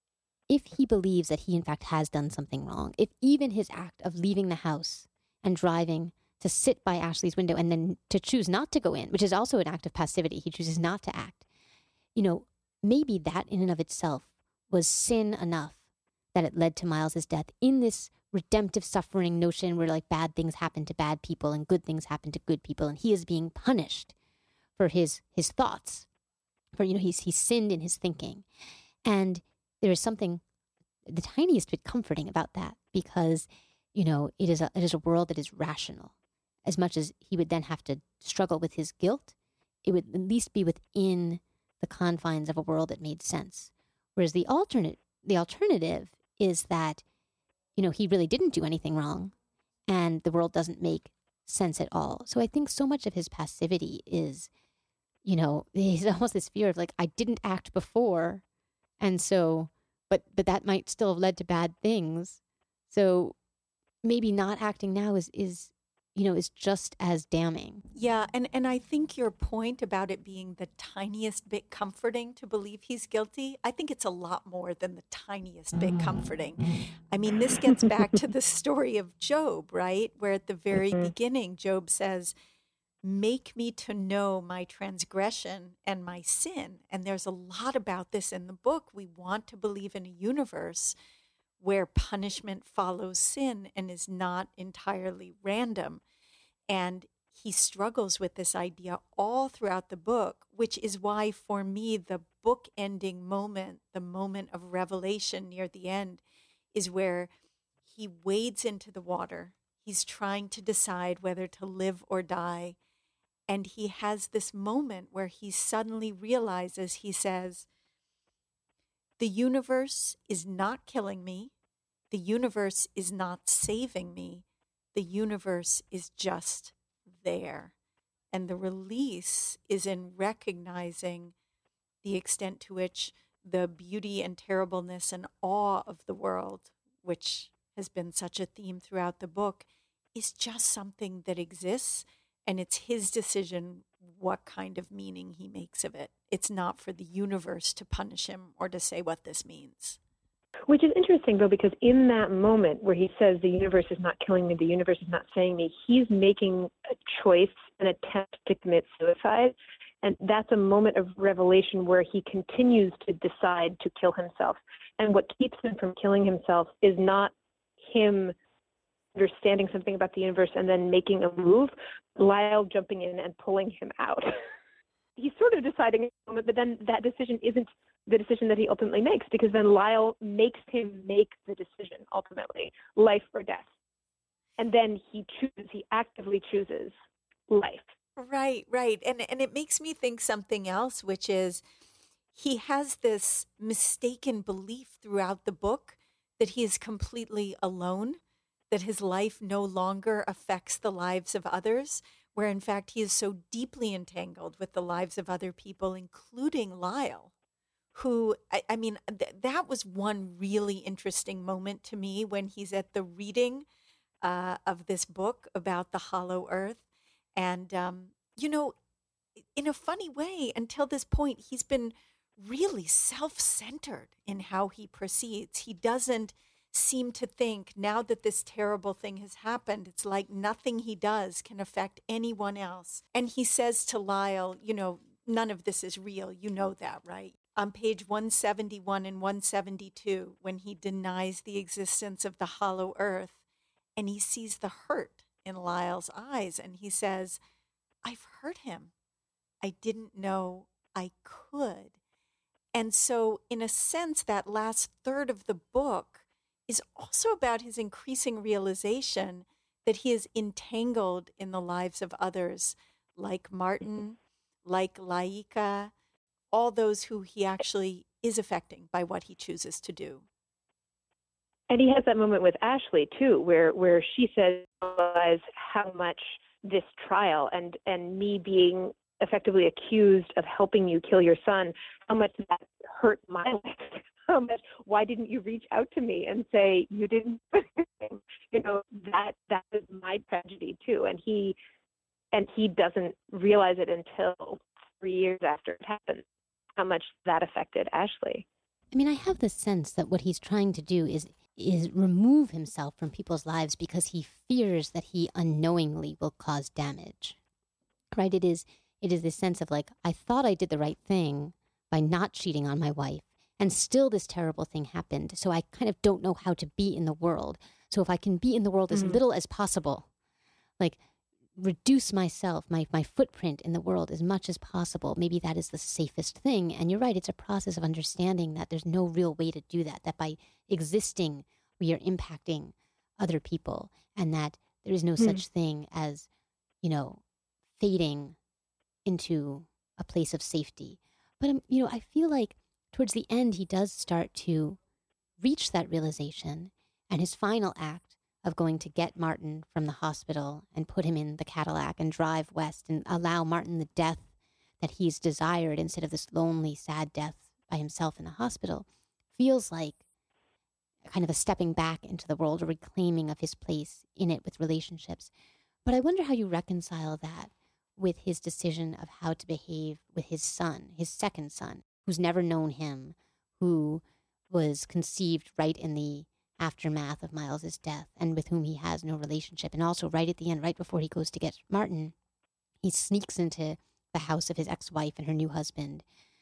if he believes that he in fact has done something wrong, if even his act of leaving the house and driving to sit by Ashley's window and then to choose not to go in, which is also an act of passivity, he chooses not to act, you know, maybe that in and of itself was sin enough that it led to Miles's death in this redemptive suffering notion where like bad things happen to bad people and good things happen to good people, and he is being punished for his his thoughts, for, you know, he's he's sinned in his thinking. And there is something the tiniest bit comforting about that, because, you know, it is a it is a world that is rational. As much as he would then have to struggle with his guilt, it would at least be within the confines of a world that made sense. Whereas the alternate the alternative is that, you know, he really didn't do anything wrong and the world doesn't make sense at all. So I think so much of his passivity is, you know, he's almost this fear of like, I didn't act before. And so, but, but that might still have led to bad things. So maybe not acting now is, is, you know, is just as damning. Yeah, and, and I think your point about it being the tiniest bit comforting to believe he's guilty, I think it's a lot more than the tiniest bit comforting. I mean, this gets back to the story of Job, right? Where at the very mm-hmm. beginning, Job says, make me to know my transgression and my sin. And there's a lot about this in the book. We want to believe in a universe where punishment follows sin and is not entirely random. And he struggles with this idea all throughout the book, which is why, for me, the book-ending moment, the moment of revelation near the end, is where he wades into the water. He's trying to decide whether to live or die. And he has this moment where he suddenly realizes, he says, the universe is not killing me. The universe is not saving me. The universe is just there. And the release is in recognizing the extent to which the beauty and terribleness and awe of the world, which has been such a theme throughout the book, is just something that exists. And it's his decision what kind of meaning he makes of it. It's not for the universe to punish him or to say what this means. Which is interesting, though, because in that moment where he says the universe is not killing me, the universe is not saving me, he's making a choice, an attempt to commit suicide. And that's a moment of revelation where he continues to decide to kill himself. And what keeps him from killing himself is not him understanding something about the universe and then making a move, Lyle jumping in and pulling him out. He's sort of deciding at the moment, but then that decision isn't the decision that he ultimately makes, because then Lyle makes him make the decision, ultimately, life or death. And then he chooses, he actively chooses life. Right, right. And and it makes me think something else, which is he has this mistaken belief throughout the book that he is completely alone, that his life no longer affects the lives of others, where in fact he is so deeply entangled with the lives of other people, including Lyle, who, I, I mean, th- that was one really interesting moment to me when he's at the reading uh, of this book about the hollow earth. And, um, you know, in a funny way, until this point, he's been really self-centered in how he proceeds. He doesn't seem to think, now that this terrible thing has happened, it's like nothing he does can affect anyone else. And he says to Lyle, you know, none of this is real. You know that, right? On page one seventy-one and one seventy-two, when he denies the existence of the hollow earth, and he sees the hurt in Lyle's eyes, and he says, I've hurt him. I didn't know I could. And so, in a sense, that last third of the book is also about his increasing realization that he is entangled in the lives of others, like Martin, like Laika, all those who he actually is affecting by what he chooses to do. And he has that moment with Ashley too, where where she says, "Realize how much this trial and and me being effectively accused of helping you kill your son, how much that hurt my life. How much? Why didn't you reach out to me and say you didn't? You know, that that is my tragedy too." And he and he doesn't realize it until three years after it happened, how much that affected Ashley. I mean, I have the sense that what he's trying to do is is remove himself from people's lives because he fears that he unknowingly will cause damage. Right? It is it is this sense of like, I thought I did the right thing by not cheating on my wife, and still this terrible thing happened. So I kind of don't know how to be in the world. So if I can be in the world mm-hmm. as little as possible, like reduce myself, my, my footprint in the world as much as possible, maybe that is the safest thing. And you're right, it's a process of understanding that there's no real way to do that, that by existing, we are impacting other people, and that there is no mm. such thing as, you know, fading into a place of safety. But, um, you know, I feel like towards the end, he does start to reach that realization, and his final act of going to get Martin from the hospital and put him in the Cadillac and drive west and allow Martin the death that he's desired instead of this lonely, sad death by himself in the hospital, feels like kind of a stepping back into the world, a reclaiming of his place in it with relationships. But I wonder how you reconcile that with his decision of how to behave with his son, his second son, who's never known him, who was conceived right in the aftermath of Miles's death and with whom he has no relationship. And also right at the end, right before he goes to get Martin, he sneaks into the house of his ex-wife and her new husband,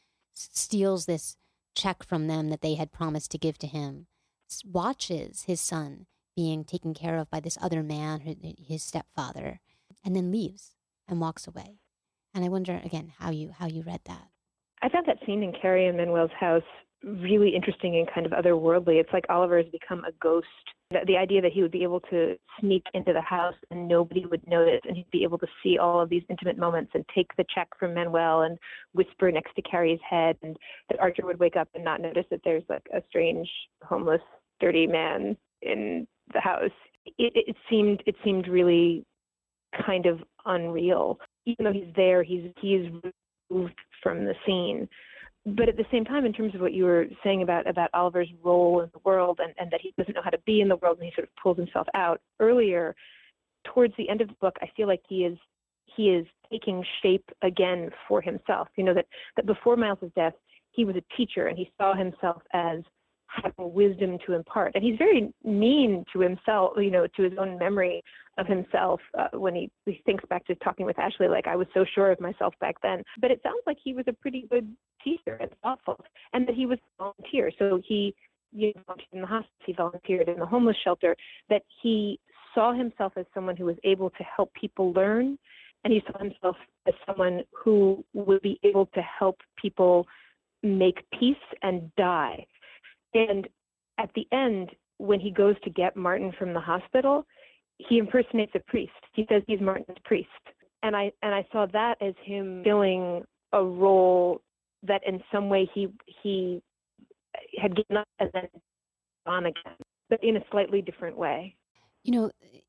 steals this check from them that they had promised to give to him, watches his son being taken care of by this other man, his stepfather, and then leaves and walks away. And I wonder, again, how you how you read that. I found that scene in Carrie and Manuel's house really interesting and kind of otherworldly. It's like Oliver has become a ghost. The, the idea that he would be able to sneak into the house and nobody would notice, and he'd be able to see all of these intimate moments and take the check from Manuel and whisper next to Carrie's head, and that Archer would wake up and not notice that there's like a strange, homeless, dirty man in the house. It, it seemed it seemed really kind of unreal. Even though he's there, he's he's removed from the scene. But at the same time, in terms of what you were saying about, about Oliver's role in the world and, and that he doesn't know how to be in the world and he sort of pulls himself out earlier, towards the end of the book, I feel like he is he is taking shape again for himself. You know, that, that before Miles's death, he was a teacher and he saw himself as having wisdom to impart. And he's very mean to himself, you know, to his own memory of himself uh, when he, he thinks back to talking with Ashley, like, I was so sure of myself back then. But it sounds like he was a pretty good teacher and thoughtful, and that he was a volunteer. So he, you know, volunteered in the hospice, he volunteered in the homeless shelter, that he saw himself as someone who was able to help people learn, and he saw himself as someone who would be able to help people make peace and die. And at the end, when he goes to get Martin from the hospital, he impersonates a priest. He says he's Martin's priest. And I and I saw that as him filling a role that in some way he he had given up and then on again, but in a slightly different way. You know,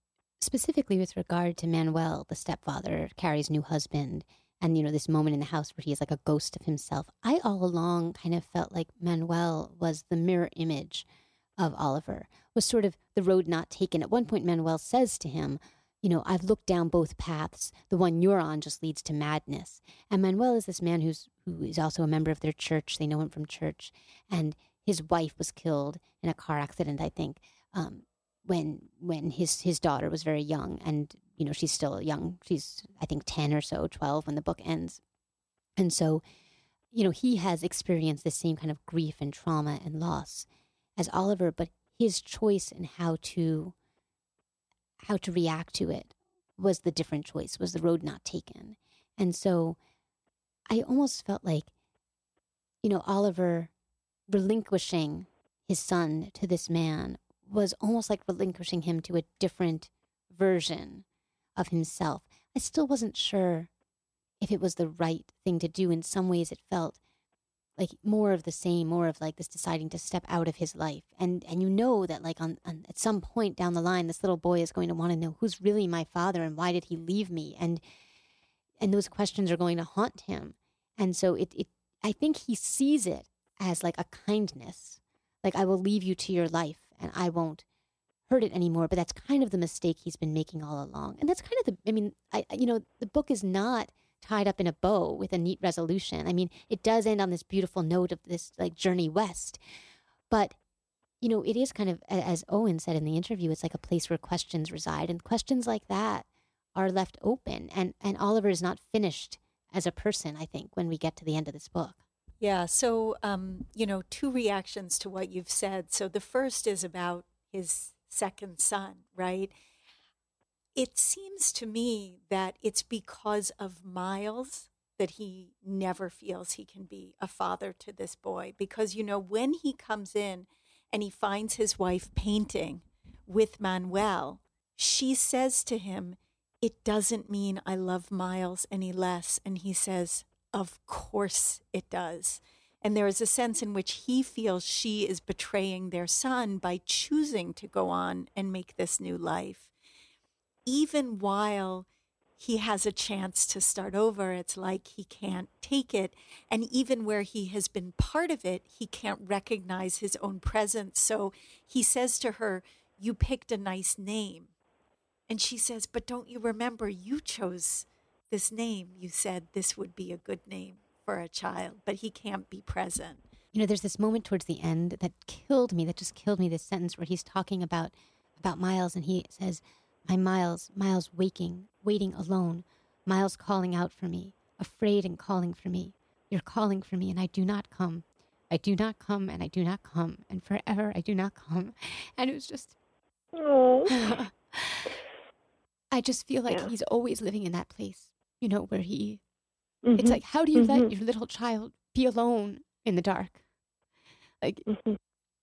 specifically with regard to Manuel, the stepfather, Carrie's new husband, and, you know, this moment in the house where he is like a ghost of himself. I all along kind of felt like Manuel was the mirror image of Oliver, was sort of the road not taken. At one point, Manuel says to him, you know, I've looked down both paths. The one you're on just leads to madness. And Manuel is this man who's who is also a member of their church. They know him from church. And his wife was killed in a car accident, I think, um, when when his, his daughter was very young. And, you know, she's still young. She's, I think, ten or so, twelve when the book ends. And so, you know, he has experienced the same kind of grief and trauma and loss as Oliver, but his choice in how to how to react to it was the different choice, was the road not taken. And so I almost felt like, you know, Oliver relinquishing his son to this man was almost like relinquishing him to a different version of himself. I still wasn't sure if it was the right thing to do. In some ways it felt like more of the same, more of like this deciding to step out of his life. And and you know that like on, on at some point down the line, this little boy is going to want to know who's really my father and why did he leave me? And and those questions are going to haunt him. And so it, it I think he sees it as like a kindness. Like, I will leave you to your life and I won't hurt it anymore. But that's kind of the mistake he's been making all along. And that's kind of the, I mean, I you know, the book is not tied up in a bow with a neat resolution. I mean, it does end on this beautiful note of this like journey west. But, you know, it is kind of, as Owen said in the interview, it's like a place where questions reside. And questions like that are left open. And, and Oliver is not finished as a person, I think, when we get to the end of this book. Yeah. So, um, you know, two reactions to what you've said. So the first is about his second son, right? It seems to me that it's because of Miles that he never feels he can be a father to this boy. Because, you know, when he comes in and he finds his wife painting with Manuel, she says to him, "It doesn't mean I love Miles any less." And he says, "Of course it does." And there is a sense in which he feels she is betraying their son by choosing to go on and make this new life. Even while he has a chance to start over, it's like he can't take it. And even where he has been part of it, he can't recognize his own presence. So he says to her, "You picked a nice name." And she says, "But don't you remember you chose this name? You said this would be a good name for a child," but he can't be present. You know, there's this moment towards the end that killed me, that just killed me, this sentence where he's talking about, about Miles, and he says, "My Miles, Miles waking, waiting alone, Miles calling out for me, afraid and calling for me. You're calling for me and I do not come. I do not come and I do not come. And forever I do not come." And it was just, Oh. I just feel like Yeah. he's always living in that place, you know, where he, Mhm. it's like, how do you Mhm. let your little child be alone in the dark? Like, Mhm.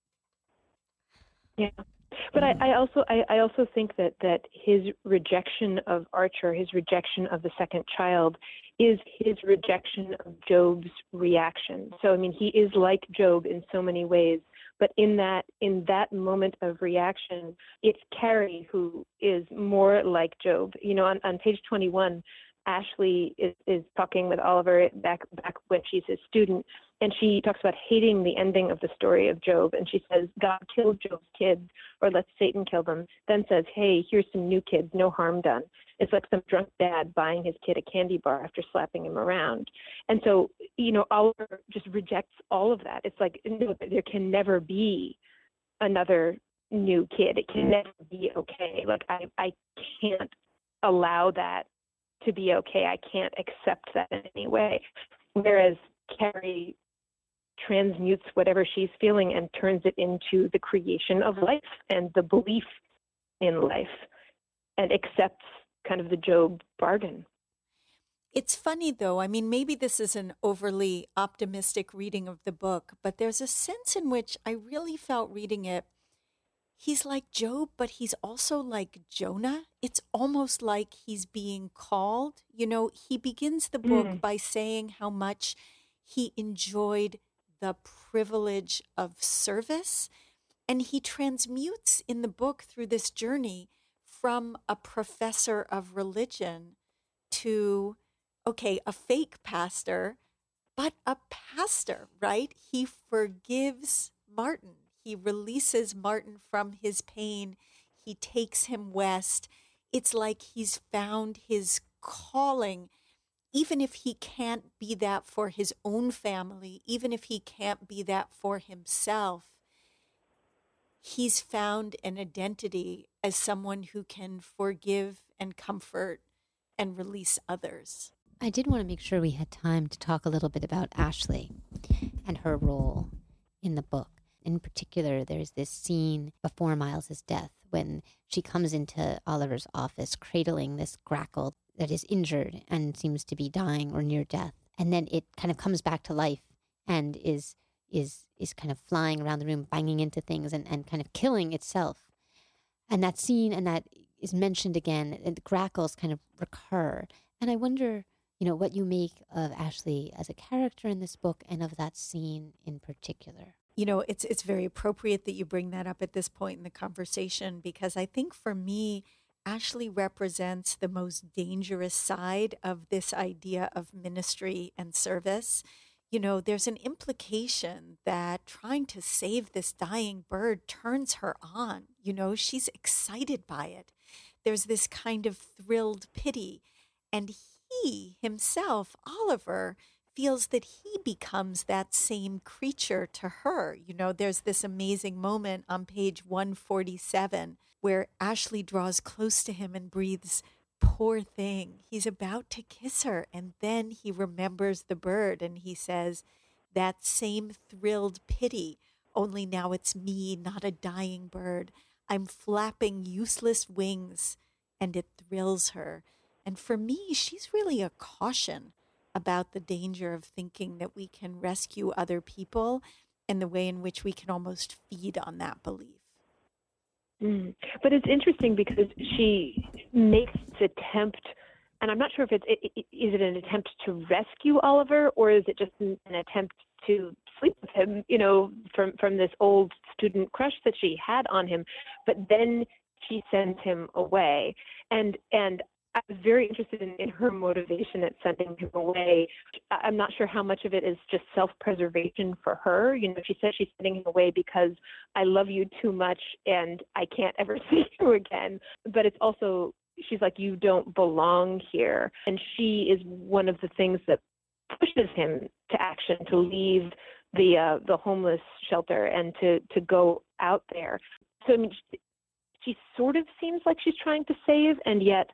Yeah. But I, I also I, I also think that, that his rejection of Archer, his rejection of the second child, is his rejection of Job's reaction. So I mean, he is like Job in so many ways, but in that in that moment of reaction, it's Carrie who is more like Job. You know, on, on page twenty-one, Ashley is, is talking with Oliver back back when she's his student, and she talks about hating the ending of the story of Job. And she says, "God killed Job's kids, or let Satan kill them, then says, hey, here's some new kids, no harm done." It's like some drunk dad buying his kid a candy bar after slapping him around. And so, you know, Oliver just rejects all of that. It's like, no, there can never be another new kid. It can never be okay. Like, I, I can't allow that to be okay. I can't accept that in any way. Whereas Carrie transmutes whatever she's feeling and turns it into the creation of life and the belief in life, and accepts kind of the Job bargain. It's funny, though. I mean, maybe this is an overly optimistic reading of the book, but there's a sense in which I really felt reading it. He's like Job, but he's also like Jonah. It's almost like he's being called. You know, he begins the book Mm. by saying how much he enjoyed the privilege of service. And he transmutes in the book through this journey from a professor of religion to, okay, a fake pastor, but a pastor, right? He forgives Martin. He releases Martin from his pain. He takes him west. It's like he's found his calling, even if he can't be that for his own family, even if he can't be that for himself. He's found an identity as someone who can forgive and comfort and release others. I did want to make sure we had time to talk a little bit about Ashley and her role in the book. In particular, there's this scene before Miles's death when she comes into Oliver's office cradling this grackle that is injured and seems to be dying or near death. And then it kind of comes back to life and is is is kind of flying around the room, banging into things and, and kind of killing itself. And that scene and that is mentioned again, and the grackles kind of recur. And I wonder, you know, what you make of Ashley as a character in this book and of that scene in particular. You know, it's it's very appropriate that you bring that up at this point in the conversation, because I think for me, Ashley represents the most dangerous side of this idea of ministry and service. You know, there's an implication that trying to save this dying bird turns her on. You know, she's excited by it. There's this kind of thrilled pity. And he himself, Oliver, feels that he becomes that same creature to her. You know, there's this amazing moment on page one forty-seven where Ashley draws close to him and breathes, "Poor thing." He's about to kiss her, and then he remembers the bird and he says, "That same thrilled pity, only now it's me, not a dying bird. I'm flapping useless wings," and it thrills her. And for me, she's really a caution about the danger of thinking that we can rescue other people and the way in which we can almost feed on that belief. Mm. But it's interesting because she makes this attempt, and I'm not sure if it's, it, it, is it an attempt to rescue Oliver, or is it just an, an attempt to sleep with him, you know, from, from this old student crush that she had on him, but then she sends him away. And, and I was very interested in, in her motivation at sending him away. I'm not sure how much of it is just self-preservation for her. You know, she says she's sending him away because I love you too much and I can't ever see you again. But it's also, she's like, you don't belong here. And she is one of the things that pushes him to action, to leave the uh, the homeless shelter and to, to go out there. So, I mean, she, she sort of seems like she's trying to save, and yet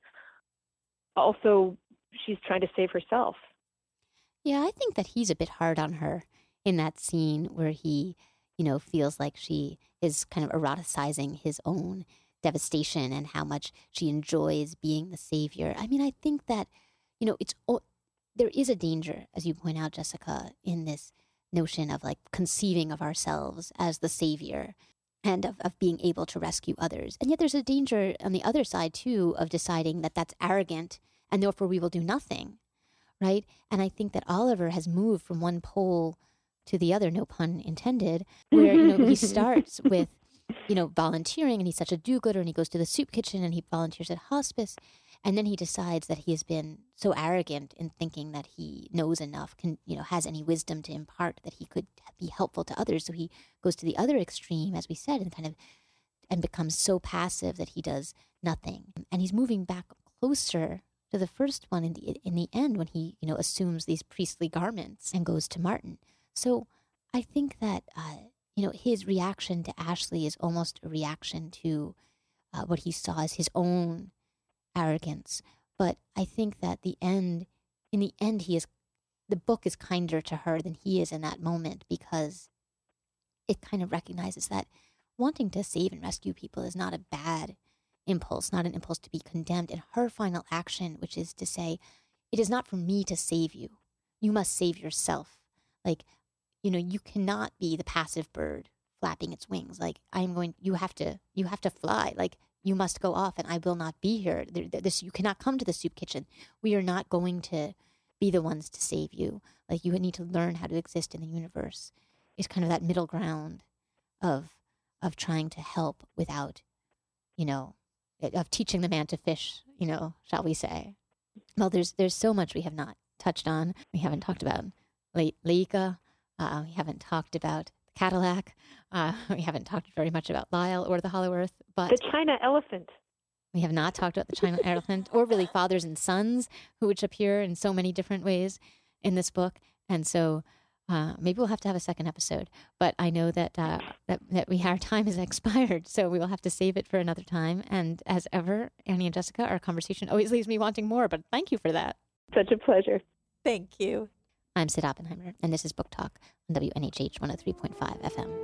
also she's trying to save herself. Yeah, I think that he's a bit hard on her in that scene where he, you know, feels like she is kind of eroticizing his own devastation and how much she enjoys being the savior. I mean, I think that, you know, it's there is a danger, as you point out, Jessica, in this notion of like conceiving of ourselves as the savior and of, of being able to rescue others. And yet there's a danger on the other side, too, of deciding that that's arrogant and therefore we will do nothing, right? And I think that Oliver has moved from one pole to the other, no pun intended, where, you know, he starts with, you know, volunteering, and he's such a do-gooder, and he goes to the soup kitchen and he volunteers at hospice. And then he decides that he has been so arrogant in thinking that he knows enough, can, you know, has any wisdom to impart that he could be helpful to others. So he goes to the other extreme, as we said, and kind of, and becomes so passive that he does nothing. And he's moving back closer to the first one in the in the end when he, you know, assumes these priestly garments and goes to Martin. So I think that, uh, you know, his reaction to Ashley is almost a reaction to uh, what he saw as his own arrogance. But I think that the end, in the end, he is, the book is kinder to her than he is in that moment, because it kind of recognizes that wanting to save and rescue people is not a bad impulse, not an impulse to be condemned. And her final action, which is to say, it is not for me to save you. You must save yourself. Like, you know, you cannot be the passive bird flapping its wings. Like, I'm going, you have to, you have to fly. Like, you must go off and I will not be here. This, you cannot come to the soup kitchen. We are not going to be the ones to save you. Like, you need to learn how to exist in the universe. It's kind of that middle ground of, of trying to help without, you know, of teaching the man to fish, you know, shall we say. Well, there's there's so much we have not touched on. We haven't talked about Le- Leica. Uh, we haven't talked about Cadillac. Uh, we haven't talked very much about Lyle or the Hollow Earth. But The China elephant. we have not talked about the China elephant or really fathers and sons, who which appear in so many different ways in this book. And so uh, maybe we'll have to have a second episode. But I know that uh, that, that we our time has expired, so we will have to save it for another time. And as ever, Annie and Jessica, our conversation always leaves me wanting more, but thank you for that. Such a pleasure. Thank you. I'm Sid Oppenheimer, and this is Book Talk on W N H H one oh three point five F M.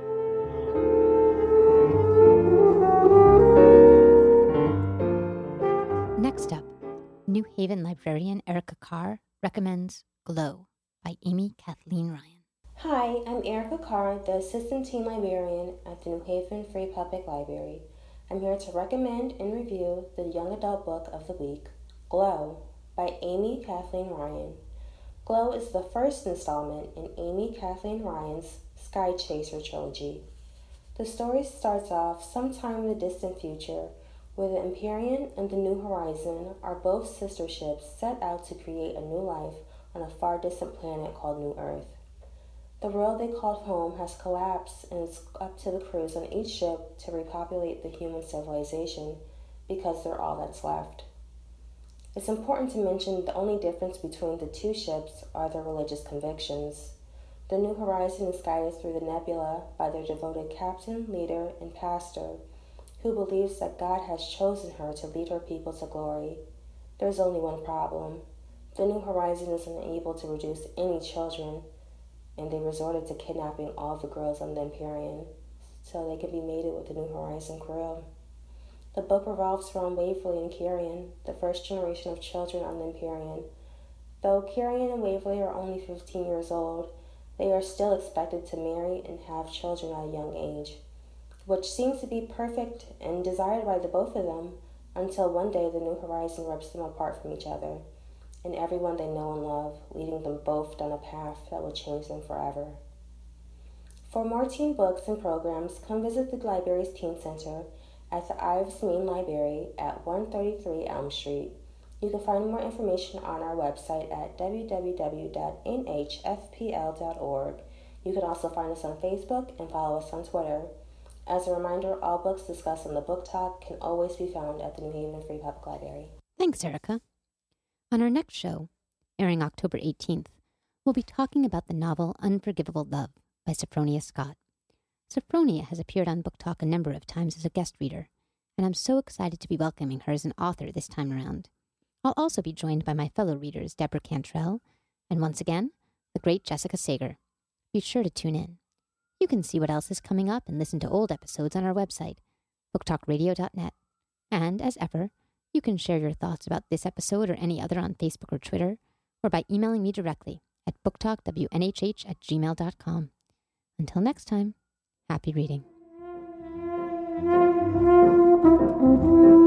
Next up, New Haven librarian Erica Carr recommends Glow by Amy Kathleen Ryan. Hi, I'm Erica Carr, the Assistant Teen Librarian at the New Haven Free Public Library. I'm here to recommend and review the young adult book of the week, Glow by Amy Kathleen Ryan. Glow is the first installment in Amy Kathleen Ryan's Sky Chaser trilogy. The story starts off sometime in the distant future, where the Empyrean and the New Horizon are both sister ships set out to create a new life on a far distant planet called New Earth. The world they called home has collapsed, and it's up to the crews on each ship to repopulate the human civilization, because they're all that's left. It's important to mention the only difference between the two ships are their religious convictions. The New Horizon is guided through the nebula by their devoted captain, leader, and pastor, who believes that God has chosen her to lead her people to glory. There's only one problem. The New Horizon is unable to produce any children, and they resorted to kidnapping all the girls on the Empyrean so they could be mated with the New Horizon crew. The book revolves around Waverly and Kirian, the first generation of children on the Empyrean. Though Kirian and Waverly are only fifteen years old, they are still expected to marry and have children at a young age, which seems to be perfect and desired by the both of them, until one day the New Horizon rips them apart from each other, and everyone they know and love, leading them both down a path that will change them forever. For more teen books and programs, come visit the library's Teen Center at the Ives Main Library at one thirty-three Elm Street. You can find more information on our website at w w w dot n h f p l dot org. You can also find us on Facebook and follow us on Twitter. As a reminder, all books discussed on the Book Talk can always be found at the New Haven Free Public Library. Thanks, Erica. On our next show, airing October eighteenth, we'll be talking about the novel Unforgivable Love by Sophronia Scott. Sophronia has appeared on Book Talk a number of times as a guest reader, and I'm so excited to be welcoming her as an author this time around. I'll also be joined by my fellow readers, Deborah Cantrell, and once again, the great Jessica Sager. Be sure to tune in. You can see what else is coming up and listen to old episodes on our website, book talk radio dot net. And, as ever, you can share your thoughts about this episode or any other on Facebook or Twitter, or by emailing me directly at booktalkwnh at gmail dot com. Until next time, happy reading.